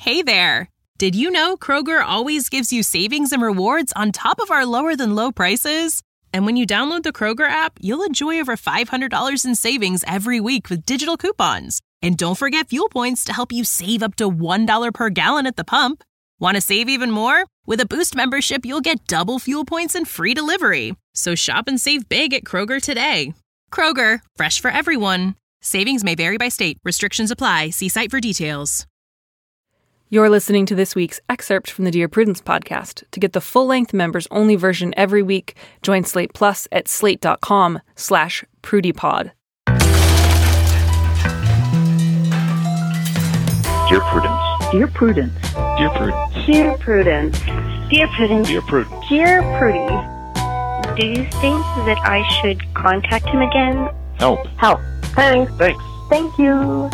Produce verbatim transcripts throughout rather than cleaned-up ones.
Hey there! Did you know Kroger always gives you savings and rewards on top of our lower-than-low prices? And when you download the Kroger app, you'll enjoy over five hundred dollars in savings every week with digital coupons. And don't forget fuel points to help you save up to one dollar per gallon at the pump. Want to save even more? With a Boost membership, you'll get double fuel points and free delivery. So shop and save big at Kroger today. Kroger, fresh for everyone. Savings may vary by state. Restrictions apply. See site for details. You're listening to this week's excerpt from the Dear Prudence podcast. To get the full-length members-only version every week, join Slate Plus at slate.com slash prudypod. Dear Prudence. Dear Prudence. Dear Prudence. Dear Prudence. Dear Prudence. Dear Prudence. Dear Prudy. Do you think that I should contact him again? Help. Help. Thanks. Thanks. Thank you.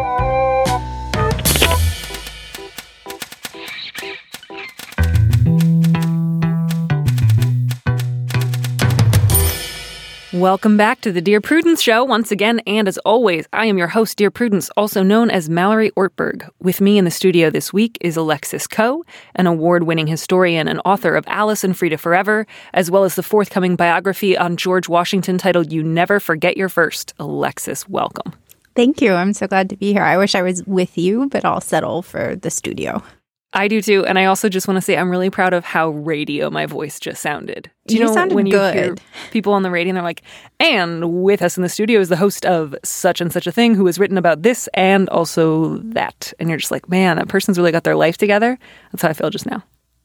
Welcome back to the Dear Prudence Show once again, and as always, I am your host, Dear Prudence, also known as Mallory Ortberg. With me in the studio this week is Alexis Coe, an award-winning historian and author of Alice and Frida Forever, as well as the forthcoming biography on George Washington titled You Never Forget Your First. Alexis, welcome. Thank you. I'm so glad to be here. I wish I was with you, but I'll settle for the studio. I do too, and I also just want to say I'm really proud of how radio my voice just sounded. Do you, you know sounded when you good. hear people on the radio and they're like, and with us in the studio is the host of such and such a thing who has written about this and also that. And you're just like, man, that person's really got their life together. That's how I feel just now.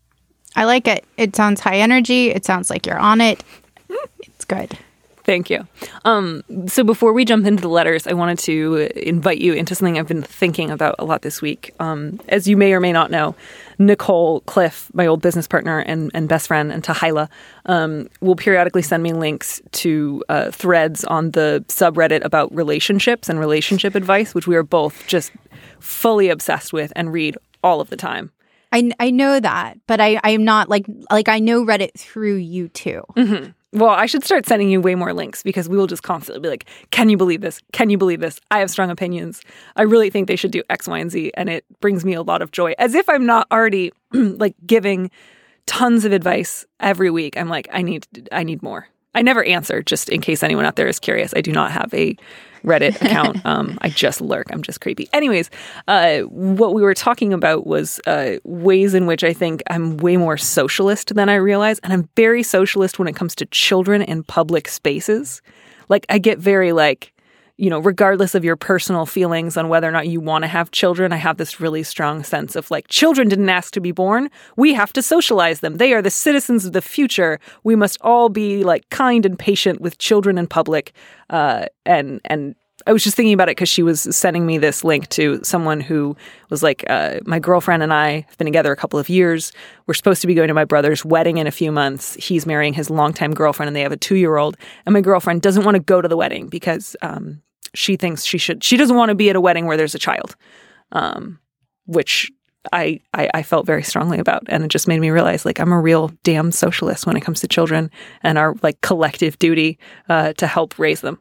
I like it. It sounds high energy. It sounds like you're on it. It's good. Thank you. Um, so before we jump into the letters, I wanted to invite you into something I've been thinking about a lot this week. Um, as you may or may not know, Nicole Cliff, my old business partner and, and best friend, and Tahila, um, will periodically send me links to uh, threads on the subreddit about relationships and relationship advice, which we are both just fully obsessed with and read all of the time. I, I know that, but I, I am not like, like I know Reddit through you too. Mm-hmm. Well, I should start sending you way more links because we will just constantly be like, can you believe this? Can you believe this? I have strong opinions. I really think they should do X, Y, and Z. And it brings me a lot of joy. As if I'm not already like giving tons of advice every week. I'm like, I need, I need more. I never answer, just in case anyone out there is curious. I do not have a Reddit account. Um, I just lurk. I'm just creepy. Anyways, uh, what we were talking about was uh, ways in which I think I'm way more socialist than I realize. And I'm very socialist when it comes to children in public spaces. Like, I get very like, you know, regardless of your personal feelings on whether or not you want to have children, I have this really strong sense of like, children didn't ask to be born. We have to socialize them. They are the citizens of the future. We must all be like kind and patient with children in public. Uh, and, and I was just thinking about it because she was sending me this link to someone who was like, uh, my girlfriend and I have been together a couple of years. We're supposed to be going to my brother's wedding in a few months. He's marrying his longtime girlfriend and they have a two-year-old. And my girlfriend doesn't want to go to the wedding because um, she thinks she should. She doesn't want to be at a wedding where there's a child, um, which I, I I felt very strongly about. And it just made me realize, like, I'm a real damn socialist when it comes to children and our like collective duty uh, to help raise them.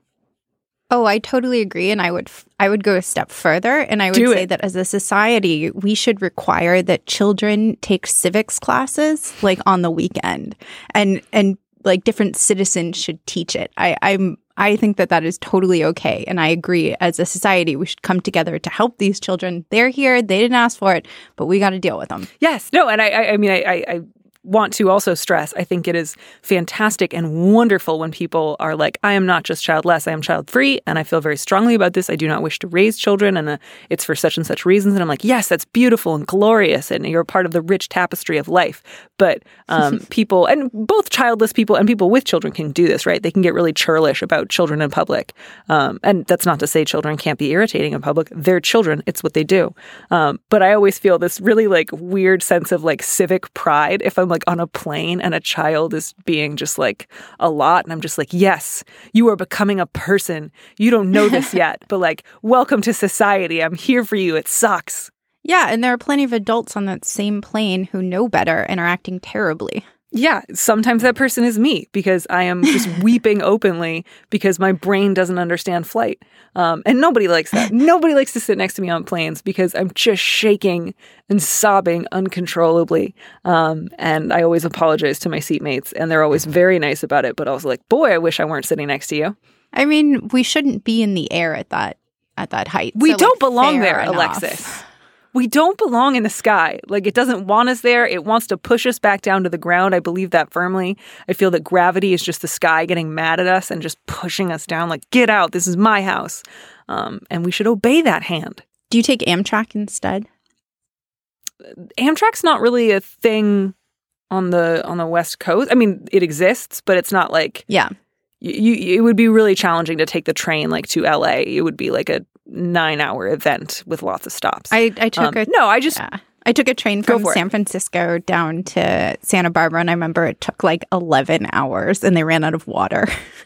Oh, I totally agree. And I would I would go a step further. And I would Do say it. that as a society, we should require that children take civics classes like on the weekend. And and like different citizens should teach it. I, I'm I think that that is totally okay. And I agree. As a society, we should come together to help these children. They're here. They didn't ask for it, but we got to deal with them. Yes. No. And I I, I mean, I, I, I want to also stress, I think it is fantastic and wonderful when people are like, I am not just childless, I am child-free, and I feel very strongly about this. I do not wish to raise children, and uh, it's for such and such reasons. And I'm like, yes, that's beautiful and glorious, and you're a part of the rich tapestry of life. But um, people, and both childless people and people with children can do this, right? They can get really churlish about children in public. Um, and that's not to say children can't be irritating in public. They're children. It's what they do. Um, but I always feel this really like weird sense of like civic pride if I'm like on a plane and a child is being just like a lot. And I'm just like, yes, you are becoming a person. You don't know this yet, but like, welcome to society. I'm here for you. It sucks. Yeah. And there are plenty of adults on that same plane who know better and are acting terribly. Yeah, sometimes that person is me because I am just weeping openly because my brain doesn't understand flight. Um, and nobody likes that. Nobody likes to sit next to me on planes because I'm just shaking and sobbing uncontrollably. Um, and I always apologize to my seatmates, and they're always very nice about it. But I was like, boy, I wish I weren't sitting next to you. I mean, we shouldn't be in the air at that at that height. We so, don't like, belong fair there, enough. Alexis. We don't belong in the sky. Like, it doesn't want us there. It wants to push us back down to the ground. I believe that firmly. I feel that gravity is just the sky getting mad at us and just pushing us down. Like, get out. This is my house. Um, and we should obey that hand. Do you take Amtrak instead? Amtrak's not really a thing on the on the West Coast. I mean, it exists, but it's not like... Yeah. You, you, it would be really challenging to take the train, like, to L A. It would be like a nine-hour event with lots of stops. I, I took um, a no, I just yeah. I took a train from San Francisco down to Santa Barbara, and I remember it took like eleven hours, and they ran out of water.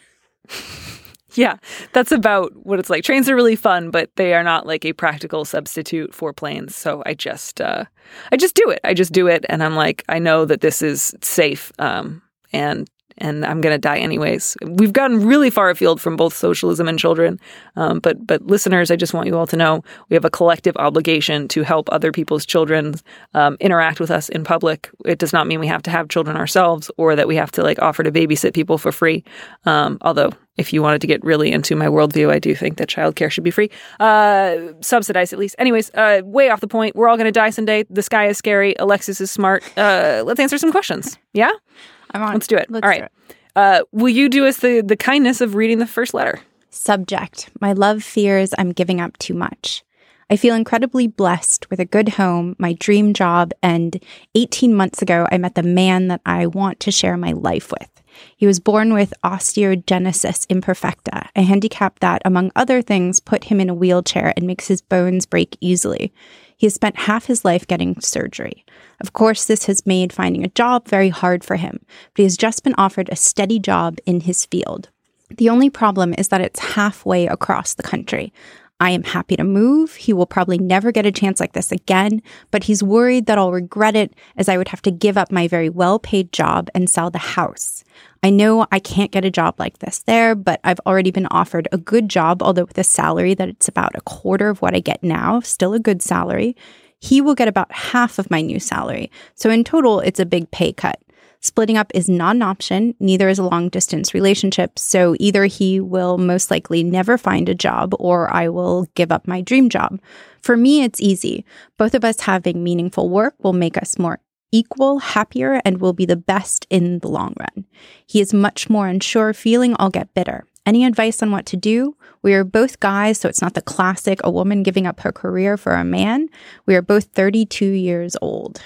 Yeah, that's about what it's like. Trains are really fun, but they are not like a practical substitute for planes. So I just, uh, I just do it. I just do it, and I'm like, I know that this is safe, um, and. And I'm going to die anyways. We've gotten really far afield from both socialism and children. Um, but but listeners, I just want you all to know we have a collective obligation to help other people's children um, interact with us in public. It does not mean we have to have children ourselves or that we have to like offer to babysit people for free. Um, although if you wanted to get really into my worldview, I do think that childcare should be free. Uh, subsidized at least. Anyways, uh, way off the point. We're all going to die someday. The sky is scary. Alexis is smart. Uh, let's answer some questions. Yeah? I'm on. Let's do it. Let's All right. do it. Uh, will you do us the, the kindness of reading the first letter? Subject. My love fears I'm giving up too much. I feel incredibly blessed with a good home, my dream job, and eighteen months ago, I met the man that I want to share my life with. He was born with osteogenesis imperfecta, a handicap that, among other things, put him in a wheelchair and makes his bones break easily. He has spent half his life getting surgery. Of course, this has made finding a job very hard for him, but he has just been offered a steady job in his field. The only problem is that it's halfway across the country. I am happy to move. He will probably never get a chance like this again, but he's worried that I'll regret it as I would have to give up my very well-paid job and sell the house. I know I can't get a job like this there, but I've already been offered a good job, although with a salary that it's about a quarter of what I get now, still a good salary. He will get about half of my new salary. So in total, it's a big pay cut. Splitting up is not an option, neither is a long-distance relationship, so either he will most likely never find a job or I will give up my dream job. For me, it's easy. Both of us having meaningful work will make us more equal, happier, and will be the best in the long run. He is much more unsure, feeling I'll get bitter. Any advice on what to do? We are both guys, so it's not the classic a woman giving up her career for a man. We are both thirty-two years old.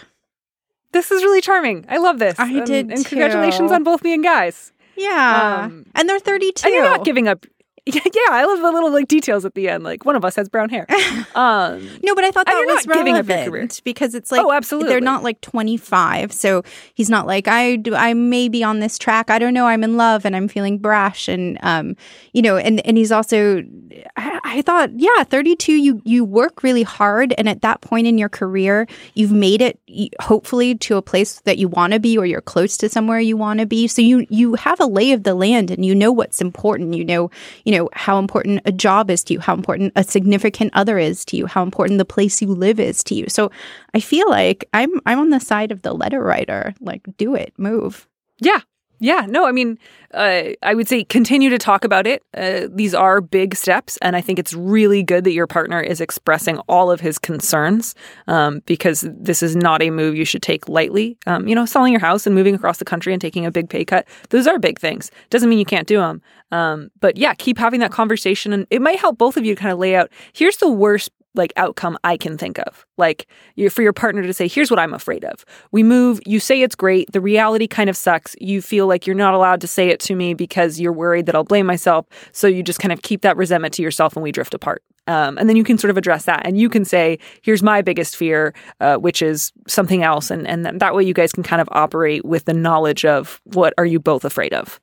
This is really charming. I love this. I and, did And too. congratulations on both being guys. Yeah. Um, and they're thirty-two. And you're not giving up. Yeah, I love the little like details at the end. Like one of us has brown hair. Um, No, but I thought and that you're was not giving up your career. relevant because it's like Oh, absolutely. they're not like twenty-five, so he's not like I do. I may be on this track. I don't know. I'm in love and I'm feeling brash, and um, you know, and and he's also. I, I thought, yeah, thirty-two. You you work really hard, and at that point in your career, you've made it hopefully to a place that you want to be, or you're close to somewhere you want to be. So you you have a lay of the land, and you know what's important. You know you know how important a job is to you, how important a significant other is to you, how important the place you live is to you. So I feel like I'm I'm on the side of the letter writer. Like, do it, move. Yeah. Yeah. No, I mean, uh, I would say continue to talk about it. Uh, these are big steps. And I think it's really good that your partner is expressing all of his concerns um, because this is not a move you should take lightly. Um, you know, selling your house and moving across the country and taking a big pay cut, those are big things. Doesn't mean you can't do them. Um, but yeah, keep having that conversation. And it might help both of you to kind of lay out, here's the worst like outcome I can think of. Like you for your partner to say, here's what I'm afraid of. We move, you say it's great. The reality kind of sucks. You feel like you're not allowed to say it to me because you're worried that I'll blame myself. So you just kind of keep that resentment to yourself and we drift apart. Um, and then you can sort of address that. And you can say, here's my biggest fear, uh, which is something else. And, and that way you guys can kind of operate with the knowledge of what are you both afraid of.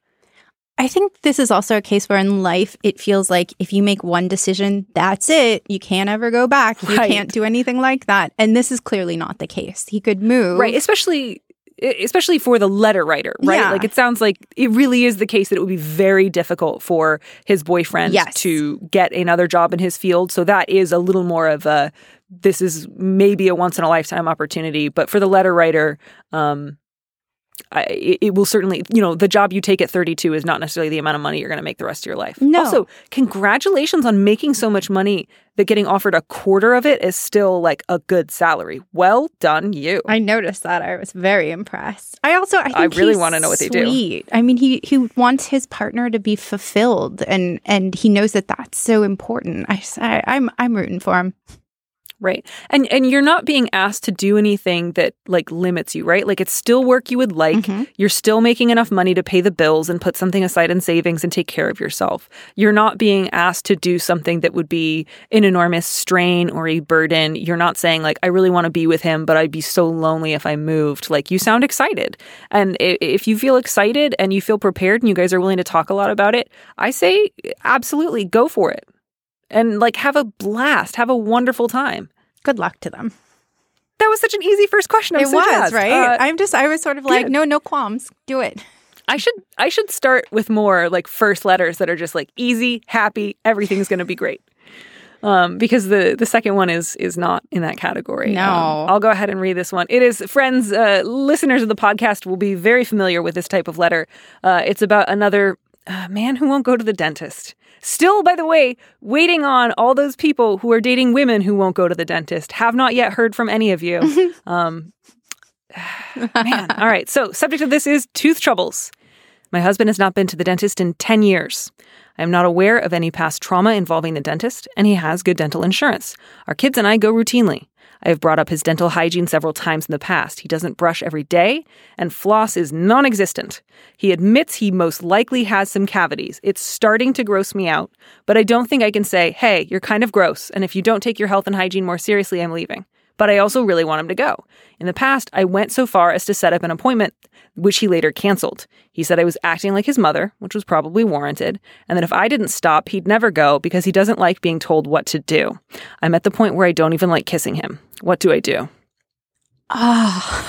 I think this is also a case where in life, it feels like if you make one decision, that's it. You can't ever go back. You Right. can't do anything like that. And this is clearly not the case. He could move. Right. Especially, especially for the letter writer, right? Yeah. Like it sounds like it really is the case that it would be very difficult for his boyfriend Yes. to get another job in his field. So that is a little more of a, this is maybe a once in a lifetime opportunity. But for the letter writer, um, I, it, it will certainly, you know, the job you take at thirty-two is not necessarily the amount of money you're going to make the rest of your life. No. Also, congratulations on making so much money that getting offered a quarter of it is still like a good salary. Well done, you. I noticed that. I was very impressed. I also, I think I really he's wanna know what they do. sweet. I mean, he he wants his partner to be fulfilled, and and he knows that that's so important. I, I I'm I'm rooting for him. Right. And and you're not being asked to do anything that like limits you, right? Like it's still work you would like. Mm-hmm. You're still making enough money to pay the bills and put something aside in savings and take care of yourself. You're not being asked to do something that would be an enormous strain or a burden. You're not saying like, I really want to be with him, but I'd be so lonely if I moved. Like you sound excited. And if you feel excited and you feel prepared and you guys are willing to talk a lot about it, I say absolutely go for it. And like have a blast, have a wonderful time. Good luck to them. That was such an easy first question. I'm It so was, jazzed. right? Uh, I'm just, I was sort of like, good. no, no qualms. Do it. I should I should start with more like first letters that are just like easy, happy, everything's going to be great. Um, because the the second one is is not in that category. No. Um, I'll go ahead and read this one. It is, friends, uh, listeners of the podcast will be very familiar with this type of letter. Uh, it's about another uh, man who won't go to the dentist. Still, by the way, waiting on all those people who are dating women who won't go to the dentist. Have not yet heard from any of you. um, man, all right. So, subject of this is tooth troubles. My husband has not been to the dentist in ten years. I am not aware of any past trauma involving the dentist, and he has good dental insurance. Our kids and I go routinely. I have brought up his dental hygiene several times in the past. He doesn't brush every day, and floss is non-existent. He admits he most likely has some cavities. It's starting to gross me out, but I don't think I can say, hey, you're kind of gross, and if you don't take your health and hygiene more seriously, I'm leaving. But I also really want him to go. In the past, I went so far as to set up an appointment, which he later canceled. He said I was acting like his mother, which was probably warranted, and that if I didn't stop, he'd never go because he doesn't like being told what to do. I'm at the point where I don't even like kissing him. What do I do? Oh,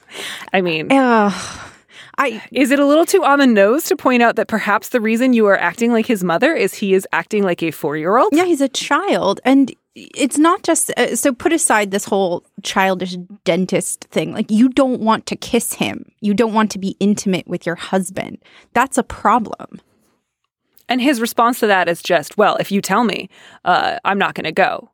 I mean, ugh. I is it a little too on the nose to point out that perhaps the reason you are acting like his mother is he is acting like a four-year-old? yeah, he's a child, and it's not just uh, so. Put aside this whole childish dentist thing. Like you don't want to kiss him. You don't want to be intimate with your husband. That's a problem. And his response to that is just, well, if you tell me, uh, I'm not going to go.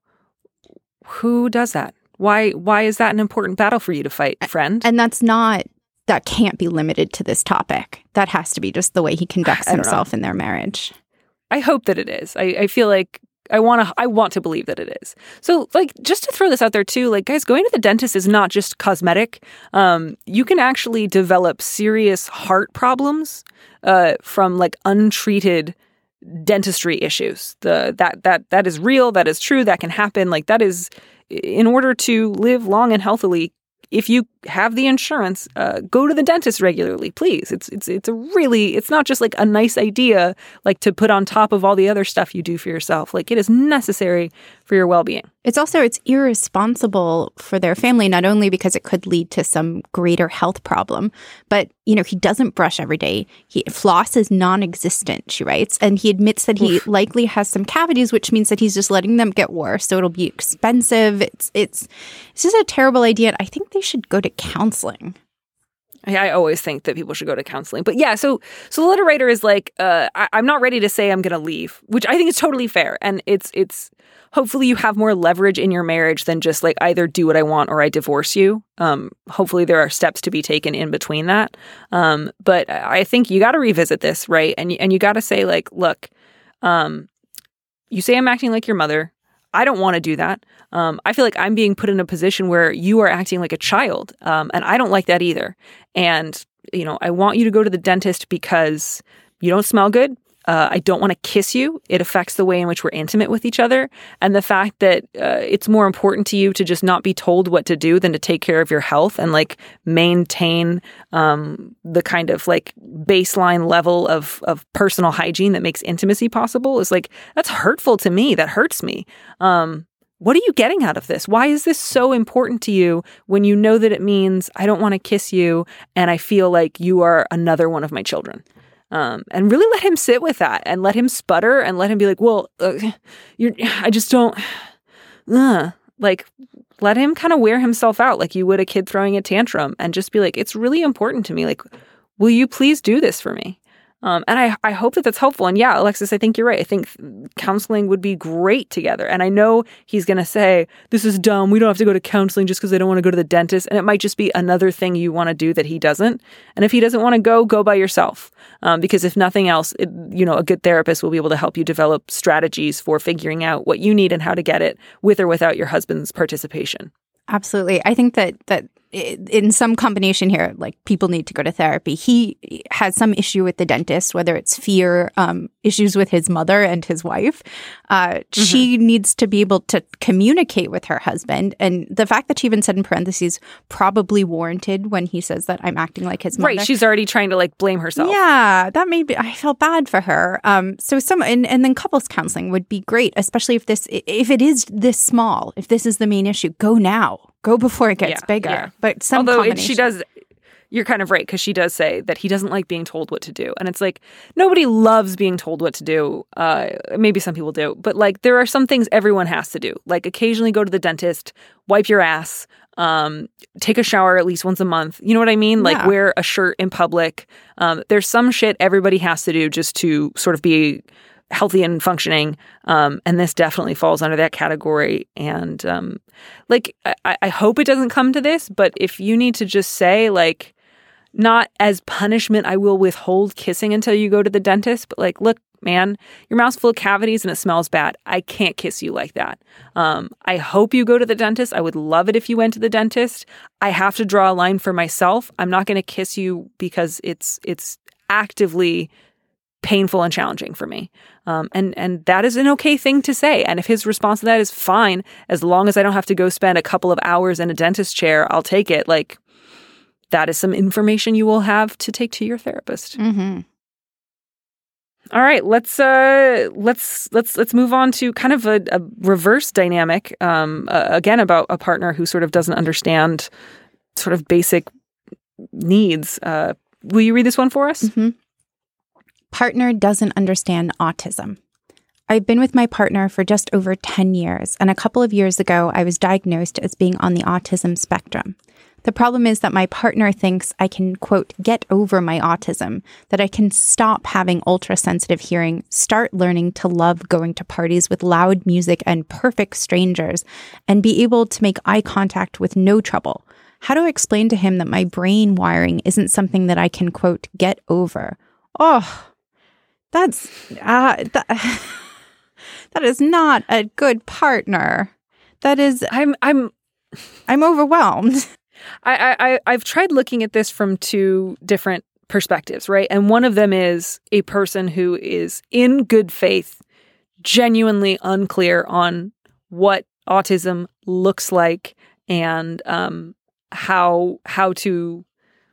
Who does that? Why? Why is that an important battle for you to fight, friend? And that's not. That can't be limited to this topic. That has to be just the way he conducts I don't himself in their marriage. I hope that it is. I, I feel like I want to. I want to believe that it is. So, like, just to throw this out there too, like, guys, going to the dentist is not just cosmetic. Um, you can actually develop serious heart problems uh, from like untreated dentistry issues. The that that that is real. That is true. That can happen. Like, that is in order to live long and healthily. If you have the insurance, uh, go to the dentist regularly, please. It's it's it's a really, it's not just like a nice idea, like to put on top of all the other stuff you do for yourself. Like it is necessary for your well-being. It's also, it's irresponsible for their family, not only because it could lead to some greater health problem, but, you know, he doesn't brush every day. He, floss is non-existent, she writes, and he admits that he Oof. likely has some cavities, which means that he's just letting them get worse. So it'll be expensive. It's, it's, it's just a terrible idea. And I think they should go to counseling. I always think that people should go to counseling. But yeah, so so the letter writer is like, uh, I, I'm not ready to say I'm going to leave, which I think is totally fair. And it's it's hopefully you have more leverage in your marriage than just like either do what I want or I divorce you. Um, hopefully there are steps to be taken in between that. Um, but I think you got to revisit this, right? And, and you got to say like, look, um, you say I'm acting like your mother. I don't want to do that. Um, I feel like I'm being put in a position where you are acting like a child, um, and I don't like that either. And, you know, I want you to go to the dentist because you don't smell good. Uh, I don't want to kiss you. It affects the way in which we're intimate with each other. And the fact that uh, it's more important to you to just not be told what to do than to take care of your health and like maintain um, the kind of like baseline level of, of personal hygiene that makes intimacy possible is like, that's hurtful to me. That hurts me. Um, what are you getting out of this? Why is this so important to you when you know that it means I don't want to kiss you and I feel like you are another one of my children? Um, and really let him sit with that and let him sputter and let him be like, well, uh, you're, I just don't, uh, like, let him kind of wear himself out like you would a kid throwing a tantrum and just be like, it's really important to me. Like, will you please do this for me? Um, and I, I hope that that's helpful. And yeah, Alexis, I think you're right. I think counseling would be great together. And I know he's going to say, this is dumb. We don't have to go to counseling just because I don't want to go to the dentist. And it might just be another thing you want to do that he doesn't. And if he doesn't want to go, go by yourself. Um, because if nothing else, it, you know, a good therapist will be able to help you develop strategies for figuring out what you need and how to get it with or without your husband's participation. Absolutely. I think that that in some combination here, like people need to go to therapy. He has some issue with the dentist, whether it's fear, um, issues with his mother and his wife. Uh, mm-hmm. She needs to be able to communicate with her husband. And the fact that she even said in parentheses, probably warranted when he says that I'm acting like his mother. Right. She's already trying to like blame herself. Yeah, that made me, I felt bad for her. Um, so some, and, and then couples counseling would be great, especially if this, if it is this small, if this is the main issue, go now. Go before it gets yeah, bigger. Yeah. But some Although combination. It, she does, you're kind of right, because she does say that he doesn't like being told what to do. And it's like, nobody loves being told what to do. Uh, maybe some people do. But like, there are some things everyone has to do. Like occasionally go to the dentist, wipe your ass, um, take a shower at least once a month. You know what I mean? Like yeah. wear a shirt in public. Um, there's some shit everybody has to do just to sort of be healthy and functioning. Um, and this definitely falls under that category. And um, like, I, I hope it doesn't come to this, but if you need to just say like, not as punishment, I will withhold kissing until you go to the dentist, but like, look, man, your mouth's full of cavities and it smells bad. I can't kiss you like that. Um, I hope you go to the dentist. I would love it if you went to the dentist. I have to draw a line for myself. I'm not going to kiss you because it's it's actively painful and challenging for me. Um, and, and that is an okay thing to say. And if his response to that is fine, as long as I don't have to go spend a couple of hours in a dentist chair, I'll take it. Like, that is some information you will have to take to your therapist. Mm-hmm. All right, let's uh, let's let's let's move on to kind of a, a reverse dynamic. Um, uh, again, about a partner who sort of doesn't understand sort of basic needs. Uh, will you read this one for us? Mm-hmm. Partner doesn't understand autism. I've been with my partner for just over ten years, and a couple of years ago, I was diagnosed as being on the autism spectrum. The problem is that my partner thinks I can, quote, get over my autism, that I can stop having ultra-sensitive hearing, start learning to love going to parties with loud music and perfect strangers, and be able to make eye contact with no trouble. How do I explain to him that my brain wiring isn't something that I can, quote, get over? Oh, that's, uh, that, that is not a good partner. That is, I'm, I'm, I'm overwhelmed. I, I, I've tried looking at this from two different perspectives, right? And one of them is a person who is in good faith, genuinely unclear on what autism looks like and um, how how to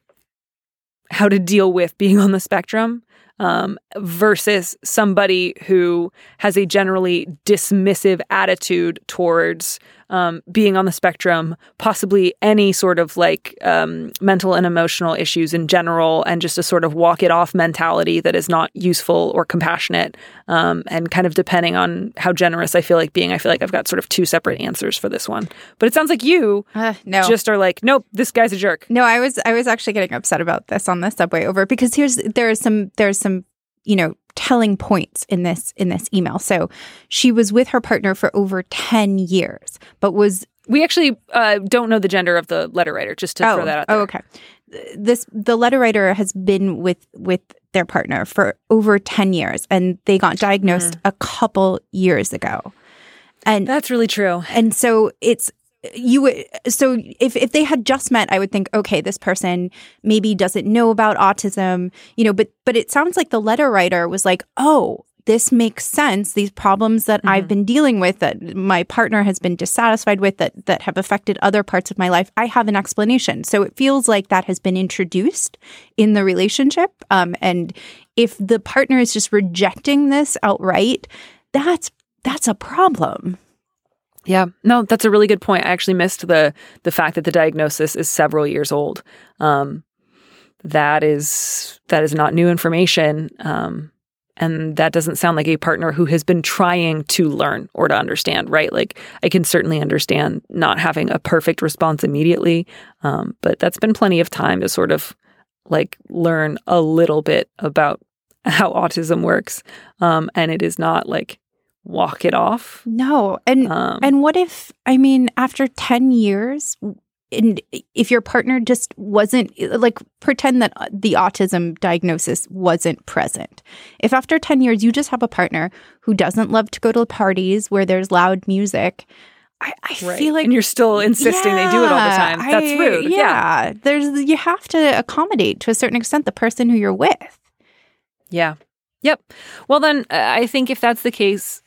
how to deal with being on the spectrum. Um, versus somebody who has a generally dismissive attitude towards um, being on the spectrum, possibly any sort of like um, mental and emotional issues in general, and just a sort of walk it off mentality that is not useful or compassionate. Um, and kind of depending on how generous I feel like being, I feel like I've got sort of two separate answers for this one. But it sounds like you uh, no. just are like, nope, this guy's a jerk. No, I was I was actually getting upset about this on the subway over because here's there is some there's some you know, telling points in this in this email. So she was with her partner for over ten years, but was we actually uh, don't know the gender of the letter writer, just to oh, throw that out there. Oh, okay. This the letter writer has been with with their partner for over ten years, and they got diagnosed mm. a couple years ago. And that's really true. And so it's You would, so if, if they had just met, I would think, okay, this person maybe doesn't know about autism, you know, but, but it sounds like the letter writer was like, oh, this makes sense. These problems that mm-hmm. I've been dealing with, that my partner has been dissatisfied with, that, that have affected other parts of my life, I have an explanation. So it feels like that has been introduced in the relationship. Um, and if the partner is just rejecting this outright, that's, that's a problem. Yeah, no, that's a really good point. I actually missed the the fact that the diagnosis is several years old. Um, that is that is not new information, um, and that doesn't sound like a partner who has been trying to learn or to understand, right? Like, I can certainly understand not having a perfect response immediately, um, but that's been plenty of time to sort of like learn a little bit about how autism works, um, and it is not like walk it off. No. And um, and what if, I mean, after ten years, and if your partner just wasn't, like, pretend that the autism diagnosis wasn't present. If after ten years you just have a partner who doesn't love to go to parties where there's loud music, I, I right. feel like... And you're still insisting yeah, they do it all the time. That's I, rude. Yeah. yeah. There's, you have to accommodate, to a certain extent, the person who you're with. Yeah. Yep. Well, then, uh, I think if that's the case,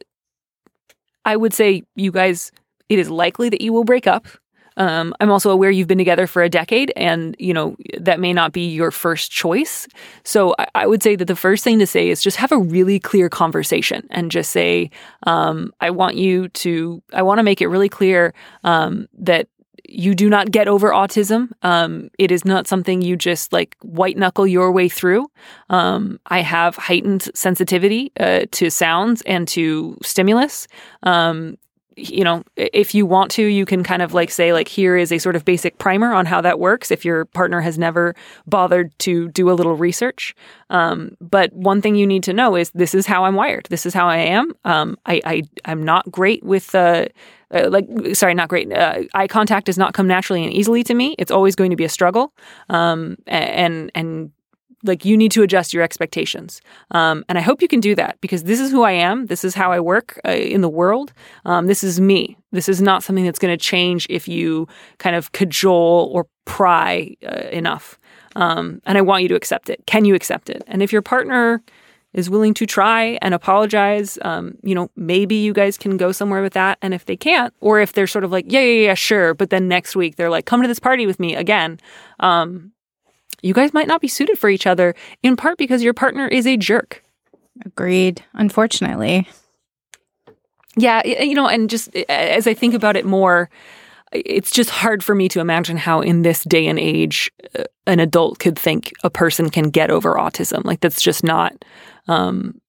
I would say you guys, it is likely that you will break up. Um, I'm also aware you've been together for a decade, and, you know, that may not be your first choice. So I, I would say that the first thing to say is just have a really clear conversation and just say, um, I want you to, I want to make it really clear um, that you do not get over autism. Um, it is not something you just like white knuckle your way through. Um, I have heightened sensitivity uh, to sounds and to stimulus. Um, you know, if you want to, you can kind of like say, like, here is a sort of basic primer on how that works if your partner has never bothered to do a little research. Um, but one thing you need to know is this is how I'm wired. This is how I am. Um, I, I, I'm not great with, uh, uh, like, sorry, not great. Uh, eye contact does not come naturally and easily to me. It's always going to be a struggle. Um, and, and, Like, you need to adjust your expectations. Um, and I hope you can do that, because this is who I am. This is how I work uh, in the world. Um, this is me. This is not something that's going to change if you kind of cajole or pry uh, enough. Um, and I want you to accept it. Can you accept it? And if your partner is willing to try and apologize, um, you know, maybe you guys can go somewhere with that. And if they can't, or if they're sort of like, yeah, yeah, yeah, sure. But then next week they're like, come to this party with me again. Um, You guys might not be suited for each other, in part because your partner is a jerk. Agreed. Unfortunately. Yeah, you know, and just as I think about it more, it's just hard for me to imagine how in this day and age an adult could think a person can get over autism. Like, that's just not, um,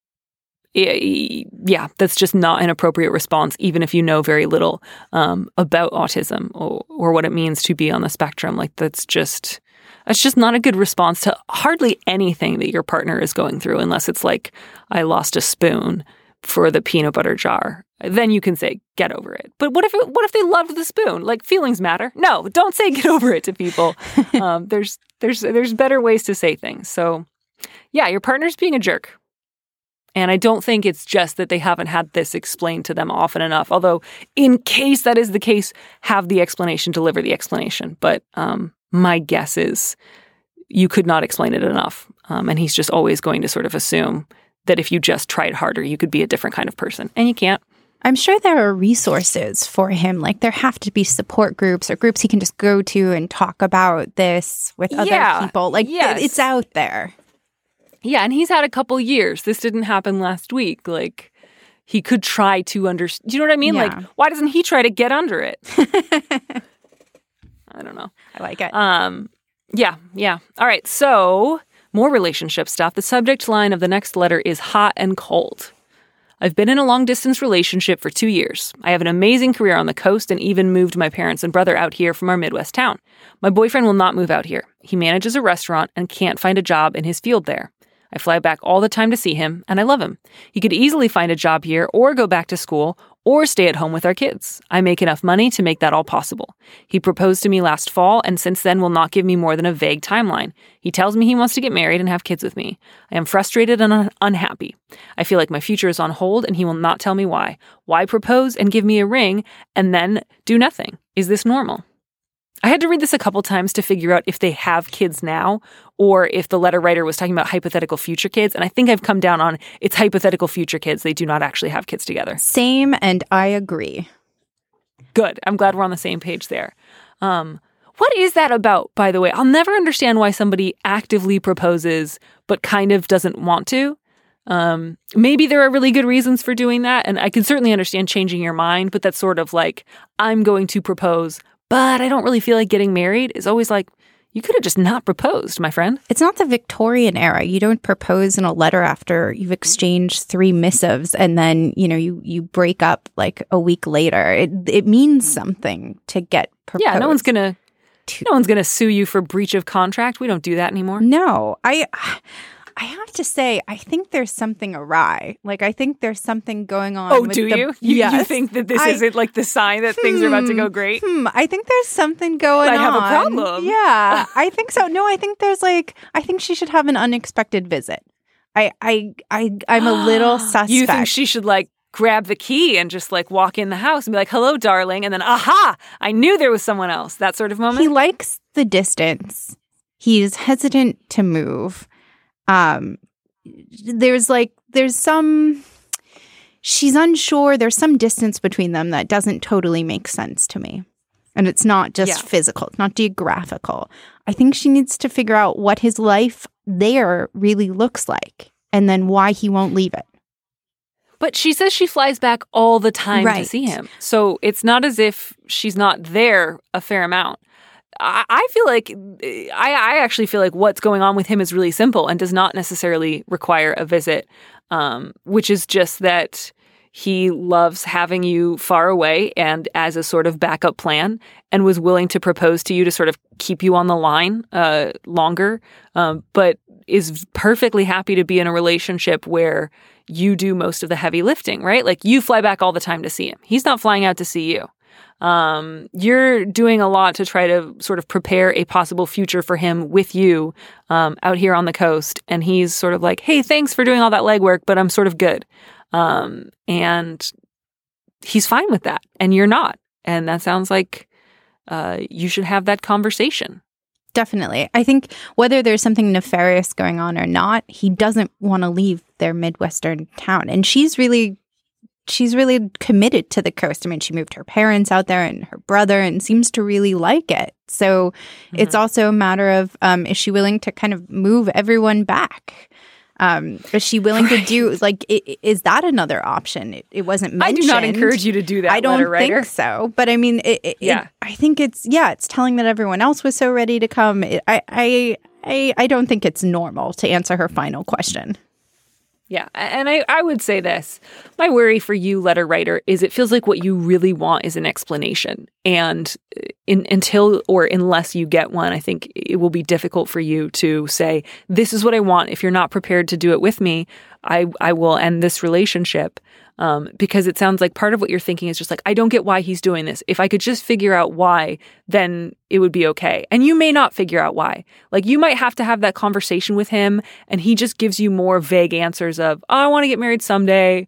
yeah, that's just not an appropriate response, even if you know very little um, about autism or, or what it means to be on the spectrum. Like, that's just... That's just not a good response to hardly anything that your partner is going through, unless it's like, I lost a spoon for the peanut butter jar. Then you can say, get over it. But what if it, what if they loved the spoon? Like, feelings matter. No, don't say get over it to people. um, there's there's there's better ways to say things. So, yeah, your partner's being a jerk. And I don't think it's just that they haven't had this explained to them often enough. Although, in case that is the case, have the explanation, deliver the explanation. But um, my guess is you could not explain it enough. Um, and he's just always going to sort of assume that if you just tried harder, you could be a different kind of person. And you can't. I'm sure there are resources for him. Like, there have to be support groups or groups he can just go to and talk about this with other yeah, people. Like, yes. th- it's out there. Yeah, and he's had a couple years. This didn't happen last week. Like, he could try to understand. Do you know what I mean? Yeah. Like, why doesn't he try to get under it? I don't know. I like it. Um, yeah, yeah. All right, so more relationship stuff. The subject line of the next letter is hot and cold. I've been in a long-distance relationship for two years. I have an amazing career on the coast and even moved my parents and brother out here from our Midwest town. My boyfriend will not move out here. He manages a restaurant and can't find a job in his field there. I fly back all the time to see him, and I love him. He could easily find a job here or go back to school or stay at home with our kids. I make enough money to make that all possible. He proposed to me last fall and since then will not give me more than a vague timeline. He tells me he wants to get married and have kids with me. I am frustrated and un- unhappy. I feel like my future is on hold and he will not tell me why. Why propose and give me a ring and then do nothing? Is this normal? I had to read this a couple times to figure out if they have kids now or if the letter writer was talking about hypothetical future kids. And I think I've come down on it's hypothetical future kids. They do not actually have kids together. Same, and I agree. Good. I'm glad we're on the same page there. Um, what is that about, by the way? I'll never understand why somebody actively proposes but kind of doesn't want to. Um, maybe there are really good reasons for doing that, and I can certainly understand changing your mind, but that's sort of like, I'm going to propose, but I don't really feel like getting married is always like, you could have just not proposed, my friend. It's not the Victorian era. You don't propose in a letter after you've exchanged three missives and then, you know, you, you break up like a week later. It it means something to get proposed. Yeah, no one's going to no one's going to sue you for breach of contract. We don't do that anymore. No. I I have to say, I think there's something awry. Like, I think there's something going on. Oh, with do the, you? You, yes. you think that this I, isn't like the sign that hmm, things are about to go great? Hmm, I think there's something going I on. I have a problem. Yeah, I think so. No, I think there's like, I think she should have an unexpected visit. I, I, I, I'm a little suspect. You think she should like grab the key and just like walk in the house and be like, hello, darling. And then, aha, I knew there was someone else. That sort of moment. He likes the distance. He's hesitant to move. Um, There's like, there's some, she's unsure. There's some distance between them that doesn't totally make sense to me. And it's not just yeah. physical. It's not geographical. I think she needs to figure out what his life there really looks like and then why he won't leave it. But she says she flies back all the time right. to see him. So it's not as if she's not there a fair amount. I feel like, I, I actually feel like what's going on with him is really simple and does not necessarily require a visit, um, which is just that he loves having you far away and as a sort of backup plan and was willing to propose to you to sort of keep you on the line uh, longer, um, but is perfectly happy to be in a relationship where you do most of the heavy lifting, right? Like you fly back all the time to see him. He's not flying out to see you. Um, you're doing a lot to try to sort of prepare a possible future for him with you um, out here on the coast. And he's sort of like, hey, thanks for doing all that legwork, but I'm sort of good. Um, and he's fine with that. And you're not. And that sounds like uh, you should have that conversation. Definitely. I think whether there's something nefarious going on or not, he doesn't want to leave their Midwestern town. And she's really She's really committed to the coast. I mean, she moved her parents out there and her brother and seems to really like it. So mm-hmm. it's also a matter of, um, is she willing to kind of move everyone back? Um, is she willing right. to do, like, it, is that another option? It, it wasn't mentioned. I do not encourage you to do that, I don't letter writer. think so. But I mean, it, it, yeah. it, I think it's, yeah, it's telling that everyone else was so ready to come. It, I, I, I, I don't think it's normal to answer her final question. Yeah, and I, I would say this. My worry for you, letter writer, is it feels like what you really want is an explanation. And in, until or unless you get one, I think it will be difficult for you to say, this is what I want. If you're not prepared to do it with me, I, I will end this relationship. Um, because it sounds like part of what you're thinking is just like, I don't get why he's doing this. If I could just figure out why, then it would be okay. And you may not figure out why. Like you might have to have that conversation with him and he just gives you more vague answers of, oh, I want to get married someday.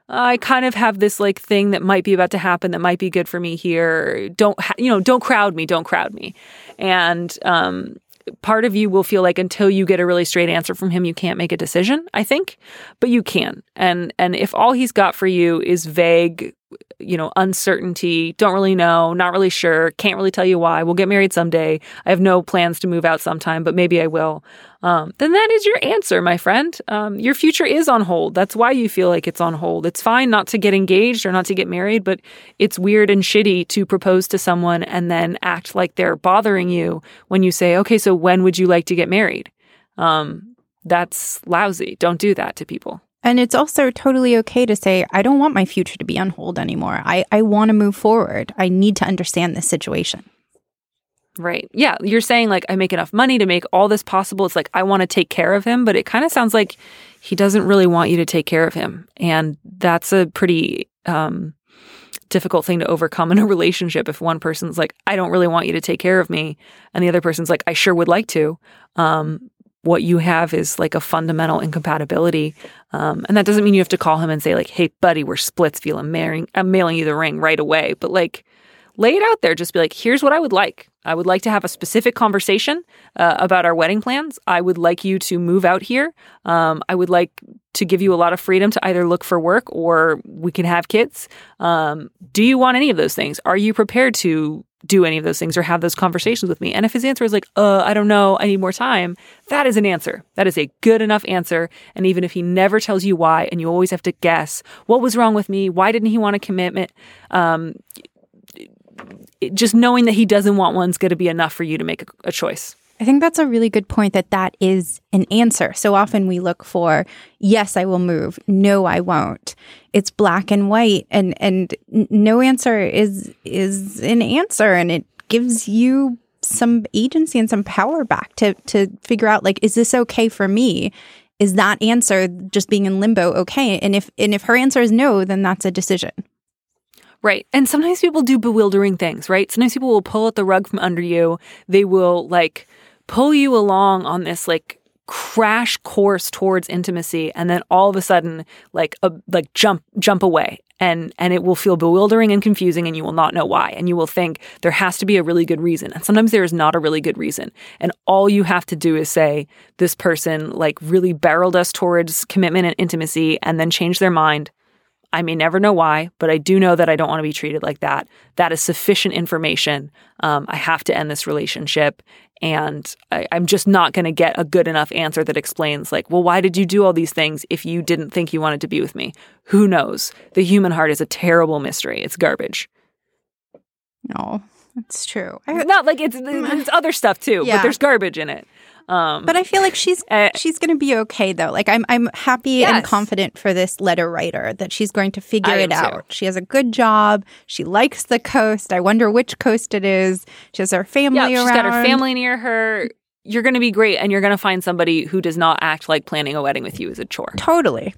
I kind of have this like thing that might be about to happen that might be good for me here. Don't, ha- you know, don't crowd me. Don't crowd me. And, um, part of you will feel like until you get a really straight answer from him, you can't make a decision, I think, but you can. And and if all he's got for you is vague, you know, uncertainty, don't really know, not really sure, can't really tell you why, we'll get married someday, I have no plans to move out sometime, but maybe I will, um, then that is your answer, my friend. Um, your future is on hold. That's why you feel like it's on hold. It's fine not to get engaged or not to get married, but it's weird and shitty to propose to someone and then act like they're bothering you when you say, okay, so when would you like to get married? Um, that's lousy. Don't do that to people. And it's also totally okay to say, I don't want my future to be on hold anymore. I, I want to move forward. I need to understand this situation. Right. Yeah. You're saying like, I make enough money to make all this possible. It's like, I want to take care of him, but it kind of sounds like he doesn't really want you to take care of him. And that's a pretty um, difficult thing to overcome in a relationship. If one person's like, I don't really want you to take care of me. And the other person's like, I sure would like to. Um, what you have is like a fundamental incompatibility. Um, and that doesn't mean you have to call him and say like, hey, buddy, we're splits. Feel I'm marrying, I'm mailing you the ring right away. But like, lay it out there. Just be like, here's what I would like. I would like to have a specific conversation uh, about our wedding plans. I would like you to move out here. Um, I would like to give you a lot of freedom to either look for work or we can have kids. Um, do you want any of those things? Are you prepared to do any of those things or have those conversations with me? And if his answer is like, uh, I don't know, I need more time, that is an answer. That is a good enough answer. And even if he never tells you why, and you always have to guess, what was wrong with me? Why didn't he want a commitment? Um, it, just knowing that he doesn't want one's going to be enough for you to make a, a choice. I think that's a really good point, that that is an answer. So often we look for, yes, I will move. No, I won't. It's black and white, and and no answer is is an answer, and it gives you some agency and some power back to to figure out, like, is this okay for me? Is that answer, just being in limbo, okay? And if and if her answer is no, then that's a decision. Right. And sometimes people do bewildering things, right? Sometimes people will pull at the rug from under you. They will like pull you along on this like crash course towards intimacy, and then all of a sudden like a like jump jump away, and and it will feel bewildering and confusing, and you will not know why, and you will think there has to be a really good reason, and sometimes there is not a really good reason, and all you have to do is say, this person like really barreled us towards commitment and intimacy and then changed their mind. I may never know why, but I do know that I don't want to be treated like that. That is sufficient information. Um, I have to end this relationship. And I, I'm just not going to get a good enough answer that explains, like, well, why did you do all these things if you didn't think you wanted to be with me? Who knows? The human heart is a terrible mystery. It's garbage. No, that's true. I, not like it's, it's other stuff too, yeah. but there's garbage in it. Um, but I feel like she's uh, she's going to be okay, though. Like, I'm I'm happy yes. and confident for this letter writer that she's going to figure I it am out. too. She has a good job. She likes the coast. I wonder which coast it is. She has her family yeah, around. She's got her family near her. You're going to be great, and you're going to find somebody who does not act like planning a wedding with you is a chore. Totally.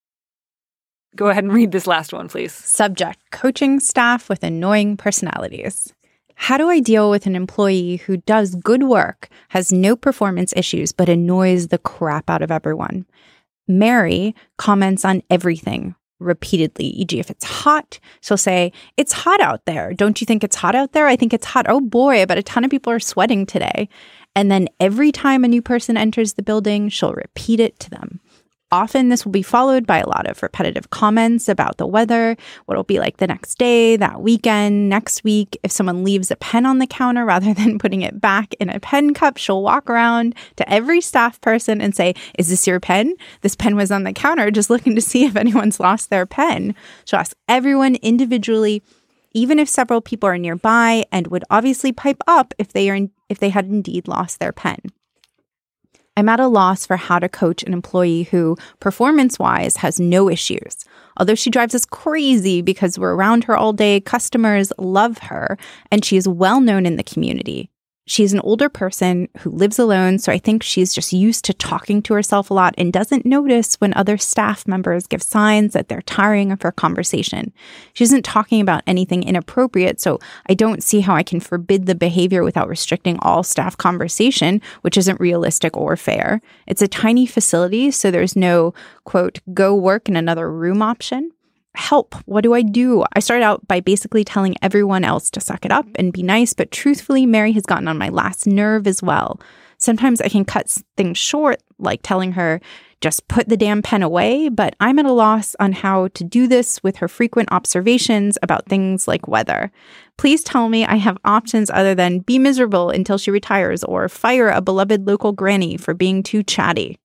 Go ahead and read this last one, please. Subject: coaching staff with annoying personalities. How do I deal with an employee who does good work, has no performance issues, but annoys the crap out of everyone? Mary comments on everything repeatedly, for example if it's hot, she'll say, it's hot out there. Don't you think it's hot out there? I think it's hot. Oh boy, I bet a ton of people are sweating today. And then every time a new person enters the building, she'll repeat it to them. Often this will be followed by a lot of repetitive comments about the weather, what it'll be like the next day, that weekend, next week. If someone leaves a pen on the counter rather than putting it back in a pen cup, she'll walk around to every staff person and say, is this your pen? This pen was on the counter, just looking to see if anyone's lost their pen. She'll ask everyone individually, even if several people are nearby, and would obviously pipe up if they are in, if they had indeed lost their pen. I'm at a loss for how to coach an employee who, performance-wise, has no issues. Although she drives us crazy because we're around her all day, customers love her, and she is well known in the community. She's an older person who lives alone, so I think she's just used to talking to herself a lot and doesn't notice when other staff members give signs that they're tiring of her conversation. She isn't talking about anything inappropriate, so I don't see how I can forbid the behavior without restricting all staff conversation, which isn't realistic or fair. It's a tiny facility, so there's no, quote, go work in another room option. Help. What do I do? I started out by basically telling everyone else to suck it up and be nice, but truthfully, Mary has gotten on my last nerve as well. Sometimes I can cut things short, like telling her, just put the damn pen away, but I'm at a loss on how to do this with her frequent observations about things like weather. Please tell me I have options other than be miserable until she retires or fire a beloved local granny for being too chatty.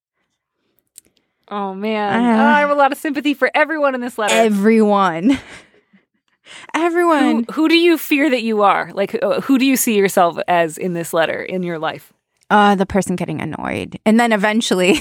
Oh, man. Uh, oh, I have a lot of sympathy for everyone in this letter. Everyone. Everyone. Who, who do you fear that you are? Like, who do you see yourself as in this letter in your life? Uh, the person getting annoyed. And then eventually,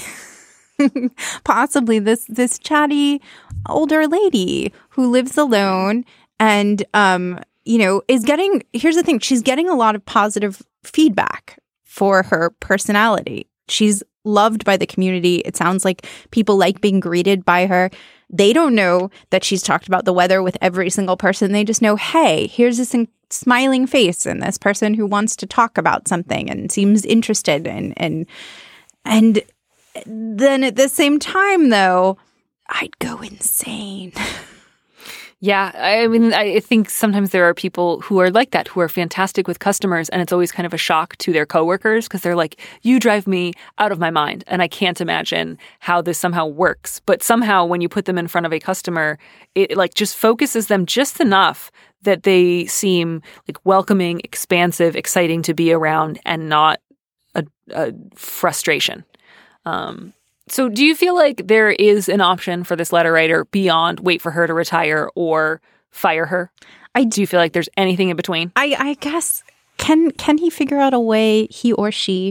possibly this this chatty older lady who lives alone and, um, you know, is getting, here's the thing, she's getting a lot of positive feedback for her personality. She's loved by the community. It sounds like people like being greeted by her. They don't know that she's talked about the weather with every single person. They just know, hey, here's this in- smiling face and this person who wants to talk about something and seems interested. And, and, and then at the same time, though, I'd go insane. Yeah, I mean, I think sometimes there are people who are like that, who are fantastic with customers, and it's always kind of a shock to their coworkers because they're like, you drive me out of my mind, and I can't imagine how this somehow works. But somehow when you put them in front of a customer, it like just focuses them just enough that they seem like welcoming, expansive, exciting to be around, and not a, a frustration. Um So do you feel like there is an option for this letter writer beyond wait for her to retire or fire her? I do you feel like there's anything in between? I, I guess can can he figure out a way, he or she,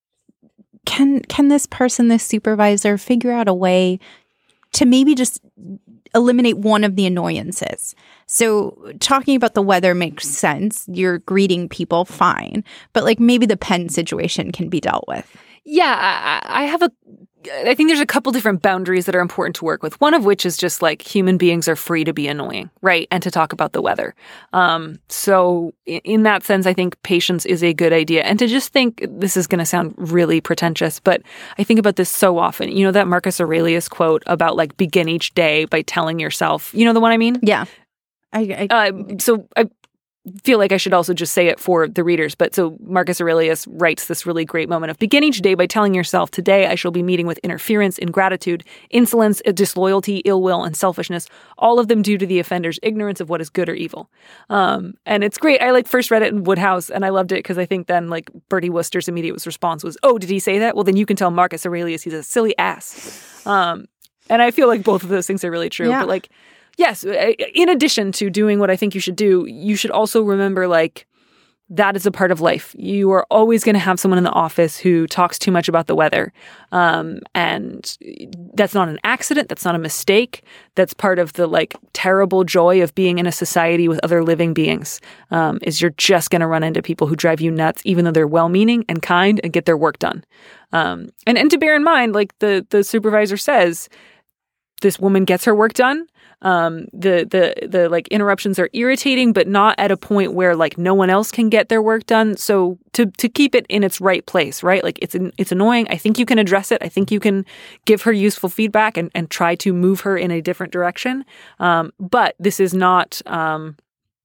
can can this person, this supervisor, figure out a way to maybe just eliminate one of the annoyances? So talking about the weather makes sense. You're greeting people, fine. But like maybe the pen situation can be dealt with. Yeah, I, I have a I think there's a couple different boundaries that are important to work with. One of which is just like human beings are free to be annoying, right? And to talk about the weather. Um, so in, in that sense, I think patience is a good idea. And to just think, this is going to sound really pretentious, but I think about this so often. You know that Marcus Aurelius quote about like begin each day by telling yourself, you know the one I mean? Yeah. I, I uh, so I feel like I should also just say it for the readers. But so Marcus Aurelius writes this really great moment of begin each day by telling yourself, today I shall be meeting with interference, ingratitude, insolence, disloyalty, ill will, and selfishness, all of them due to the offender's ignorance of what is good or evil. Um, and it's great. I like first read it in Woodhouse and I loved it because I think then like Bertie Wooster's immediate response was, oh, did he say that? Well, then you can tell Marcus Aurelius he's a silly ass. Um, and I feel like both of those things are really true. Yeah. But like, yes, in addition to doing what I think you should do, you should also remember, like, that is a part of life. You are always going to have someone in the office who talks too much about the weather. Um, and that's not an accident. That's not a mistake. That's part of the, like, terrible joy of being in a society with other living beings, um, is you're just going to run into people who drive you nuts, even though they're well-meaning and kind and get their work done. Um, and, and to bear in mind, like the, the supervisor says, this woman gets her work done. Um, the, the, the like interruptions are irritating, but not at a point where like no one else can get their work done. So to, to keep it in its right place, right? Like it's, it's annoying. I think you can address it. I think you can give her useful feedback and, and try to move her in a different direction. Um, but this is not, um,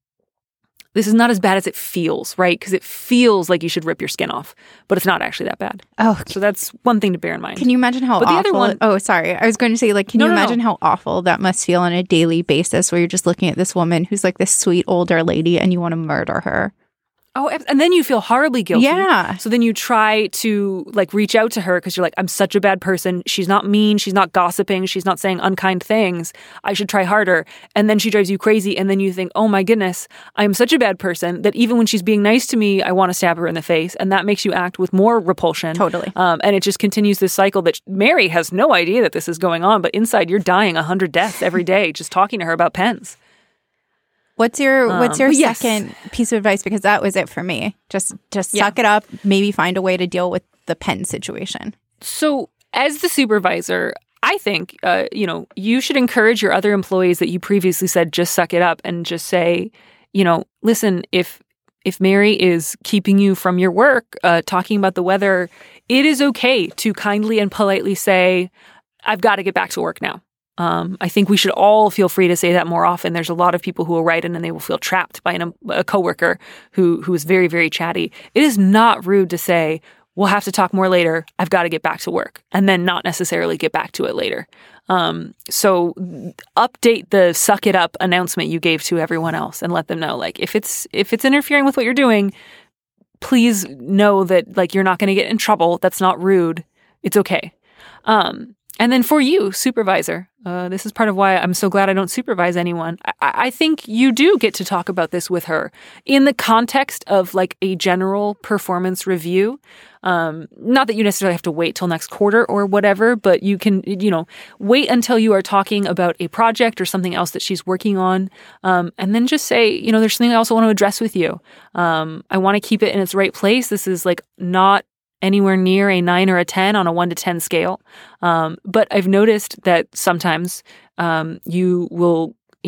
this is not as bad as it feels, right? Because it feels like you should rip your skin off, but it's not actually that bad. Oh, so that's one thing to bear in mind. Can you imagine how but awful? The other one, oh, sorry. I was going to say, like, can no, you no, imagine no. how awful that must feel on a daily basis where you're just looking at this woman who's like this sweet older lady and you want to murder her? Oh, and then you feel horribly guilty. Yeah. So then you try to like reach out to her because you're like, I'm such a bad person. She's not mean. She's not gossiping. She's not saying unkind things. I should try harder. And then she drives you crazy. And then you think, oh my goodness, I'm such a bad person that even when she's being nice to me, I want to stab her in the face. And that makes you act with more repulsion. Totally. Um, and it just continues this cycle that Mary has no idea that this is going on. But inside you're dying a hundred deaths every day just talking to her about pens. What's your Um, What's your but yes. second piece of advice? Because that was it for me. Just just Yeah. suck it up. Maybe find a way to deal with the pen situation. So as the supervisor, I think, uh, you know, you should encourage your other employees that you previously said, just suck it up and just say, you know, listen, if if Mary is keeping you from your work, uh, talking about the weather, it is okay to kindly and politely say, I've got to get back to work now. Um, I think we should all feel free to say that more often. There's a lot of people who will write in and they will feel trapped by an, a coworker who who is very, very chatty. It is not rude to say, we'll have to talk more later. I've got to get back to work, and then not necessarily get back to it later. Um, so update the suck it up announcement you gave to everyone else and let them know, like, if it's if it's interfering with what you're doing, please know that like you're not going to get in trouble. That's not rude. It's okay. Um, And then for you, supervisor, uh, this is part of why I'm so glad I don't supervise anyone. I-, I think you do get to talk about this with her in the context of like a general performance review. Um, not that you necessarily have to wait till next quarter or whatever, but you can, you know, wait until you are talking about a project or something else that she's working on. Um, and then just say, you know, there's something I also want to address with you. Um, I want to keep it in its right place. This is like not anywhere near a nine or a ten on a one to ten scale. Um, but I've noticed that sometimes um, you will, you know,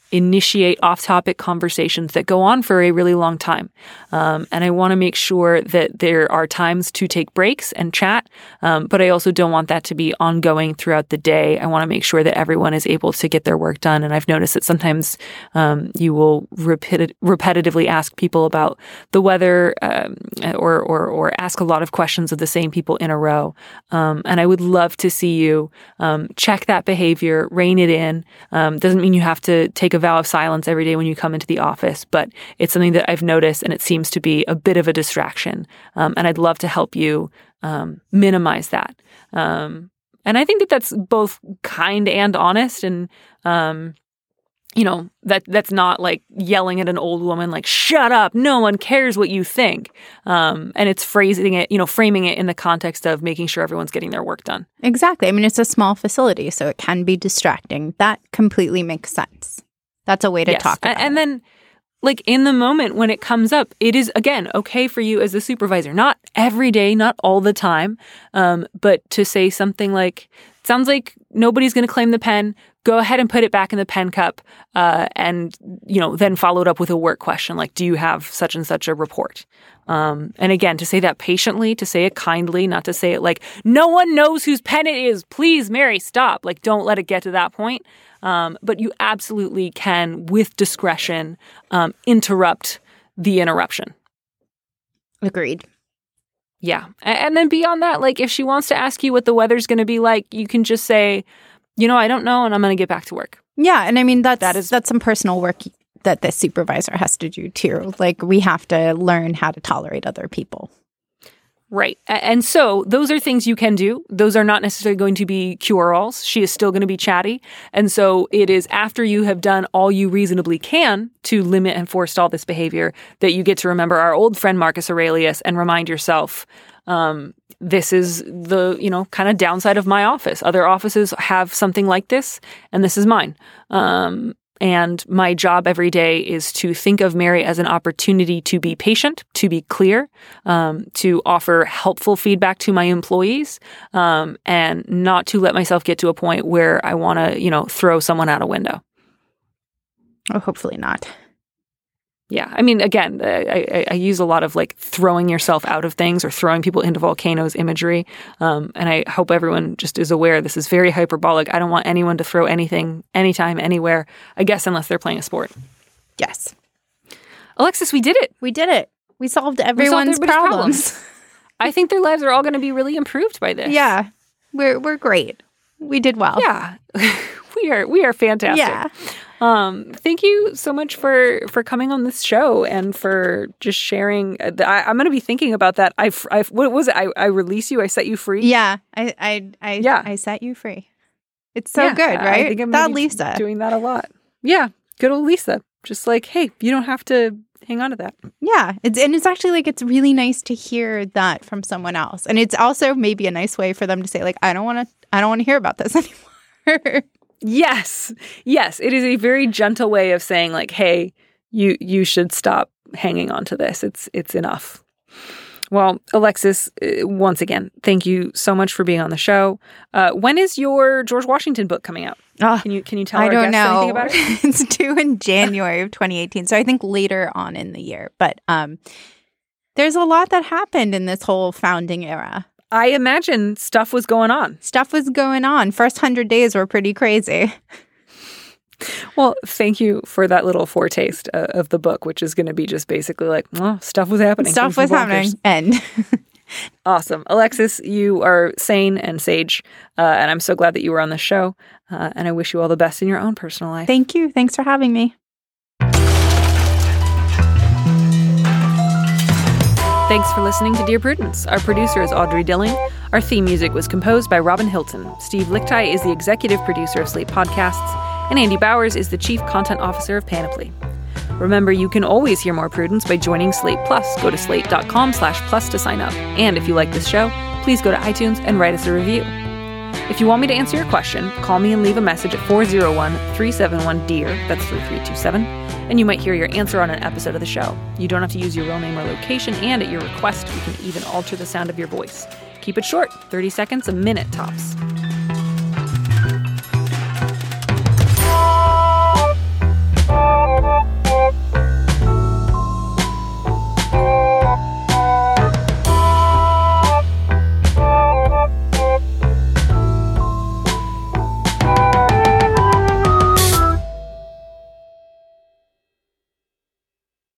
initiate off-topic conversations that go on for a really long time. Um, and I want to make sure that there are times to take breaks and chat, um, but I also don't want that to be ongoing throughout the day. I want to make sure that everyone is able to get their work done. And I've noticed that sometimes um, you will repeti- repetitively ask people about the weather um, or, or, or ask a lot of questions of the same people in a row. Um, and I would love to see you um, check that behavior, rein it in. Um, doesn't mean you have to take a vow of silence every day when you come into the office, but it's something that I've noticed, and it seems to be a bit of a distraction. Um, and I'd love to help you um, minimize that. Um, and I think that that's both kind and honest, and um, you know, that that's not like yelling at an old woman, like, shut up, no one cares what you think. Um, and it's phrasing it, you know, framing it in the context of making sure everyone's getting their work done. Exactly. I mean, it's a small facility, so it can be distracting. That completely makes sense. That's a way to yes. talk about and, and it. then, like, in the moment when it comes up, it is, again, okay for you as the supervisor. Not every day, not all the time, um, but to say something like, sounds like nobody's going to claim the pen. Go ahead and put it back in the pen cup, uh, and, you know, then follow it up with a work question like, do you have such and such a report? Um, and again, to say that patiently, to say it kindly, not to say it like, no one knows whose pen it is. Please, Mary, stop. Like, don't let it get to that point. Um, but you absolutely can, with discretion, um, interrupt the interruption. Agreed. Yeah. And then beyond that, like, if she wants to ask you what the weather's going to be like, you can just say, you know, I don't know, and I'm going to get back to work. Yeah. And I mean, that's, that is, that's some personal work that the supervisor has to do too. Like, we have to learn how to tolerate other people. Right. And so those are things you can do. Those are not necessarily going to be cure-alls. She is still going to be chatty. And so it is after you have done all you reasonably can to limit and forestall this behavior that you get to remember our old friend Marcus Aurelius and remind yourself, um, this is the, you know, kind of downside of my office. Other offices have something like this, and this is mine. Um, And my job every day is to think of Mary as an opportunity to be patient, to be clear, um, to offer helpful feedback to my employees, um, and not to let myself get to a point where I want to, you know, throw someone out a window. Oh, hopefully not. Yeah. I mean, again, I, I, I use a lot of like throwing yourself out of things or throwing people into volcanoes imagery. Um, and I hope everyone just is aware this is very hyperbolic. I don't want anyone to throw anything, anytime, anywhere, I guess, unless they're playing a sport. Yes. Alexis, we did it. We did it. We solved everyone's we solved problems. problems. I think their lives are all going to be really improved by this. Yeah. We're we're great. We did well. Yeah. we are we are fantastic. Yeah. Um, thank you so much for, for coming on this show and for just sharing. Uh, the, I, I'm going to be thinking about that. I, I what was it? I, I release you. I set you free. Yeah, I, I, I, yeah. I set you free. It's so yeah, good, right? I think I'm that gonna be Lisa doing that a lot. Yeah, good old Lisa. Just like, hey, you don't have to hang on to that. Yeah, it's and it's actually like it's really nice to hear that from someone else, and it's also maybe a nice way for them to say like, I don't want to, I don't want to hear about this anymore. Yes. Yes. It is a very gentle way of saying like, hey, you you should stop hanging on to this. It's it's enough. Well, Alexis, uh, once again, thank you so much for being on the show. Uh, when is your George Washington book coming out? Uh, can you can you tell I our don't guests know. anything about it? It's due in January of twenty eighteen. So I think later on in the year. But um, there's a lot that happened in this whole founding era. I imagine stuff was going on. Stuff was going on. First hundred days were pretty crazy. Well, thank you for that little foretaste uh, of the book, which is going to be just basically like, well, stuff was happening. Stuff Things was happening. End. Awesome. Alexis, you are sane and sage, uh, and I'm so glad that you were on the show, uh, and I wish you all the best in your own personal life. Thank you. Thanks for having me. Thanks for listening to Dear Prudence. Our producer is Audrey Dilling. Our theme music was composed by Robin Hilton. Steve Lichtai is the executive producer of Slate Podcasts, and Andy Bowers is the chief content officer of Panoply. Remember, you can always hear more Prudence by joining Slate Plus. Go to slate.com slash plus to sign up. And if you like this show, please go to iTunes and write us a review. If you want me to answer your question, call me and leave a message at four oh one, three seven one, D E A R, that's three three two seven, and you might hear your answer on an episode of the show. You don't have to use your real name or location, and at your request, we can even alter the sound of your voice. Keep it short, thirty seconds, a minute tops.